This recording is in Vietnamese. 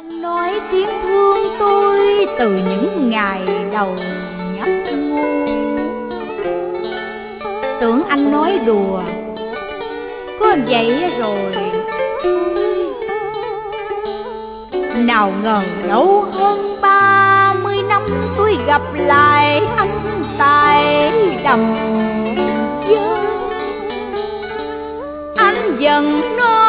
Anh nói tiếng thương tôi từ những ngày đầu nhấp ngô. Tưởng anh nói đùa, có vậy rồi nào ngờ đâu hơn 30 năm tôi gặp lại anh tại đầm Dơi. Anh dần nói